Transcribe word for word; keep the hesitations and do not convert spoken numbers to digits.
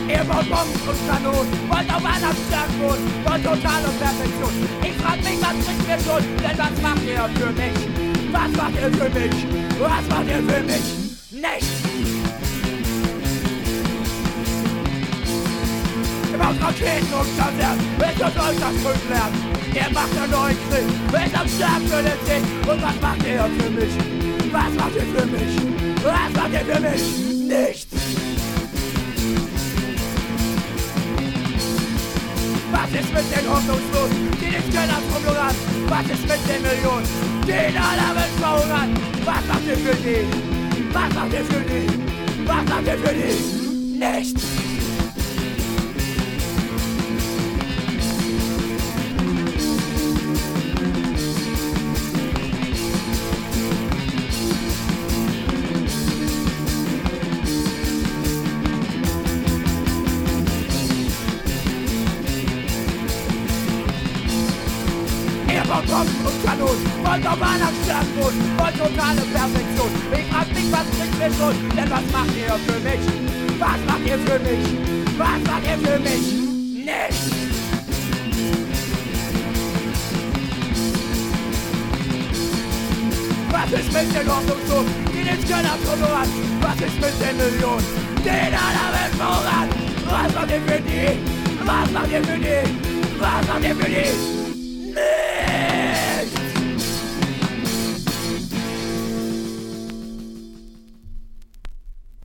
Ihr baut Bomben und Kanonen, wollt auf anderen Stern wohnen, wollt totale Perfektion. Ich frag mich, was bringt mir schon, denn was macht ihr für mich? Was macht ihr für mich? Was macht ihr für mich? Nichts! Ihr baut Raketen und Kasernen, willst euch euch das Grün lernen. Ihr macht einen neuen Krieg, willst am Stern für den Sieg. Und was macht ihr für mich? Was macht ihr für mich? Was macht ihr für mich? Nichts! Was ist mit den Hoffnungslosen, die nicht können als Konkurrenz? Was ist mit den Millionen, die in aller Welt verhungern? Was macht ihr für die? Was macht ihr für die? Was macht ihr für die? Nichts! Bomben und Kanonen, wollt auf anderen Stern wohnen, wollt totale Perfektion. Ich frag mich, was bringt mir schon, denn was macht ihr für mich? Was macht ihr für mich? Was macht ihr für mich? Nichts! Was ist mit den Hoffnungslosen, die nicht können als Konkurrenz? Was ist mit den Millionen, die in aller Welt verhungern? Was macht ihr für die? Was macht ihr für die? Was macht ihr für die?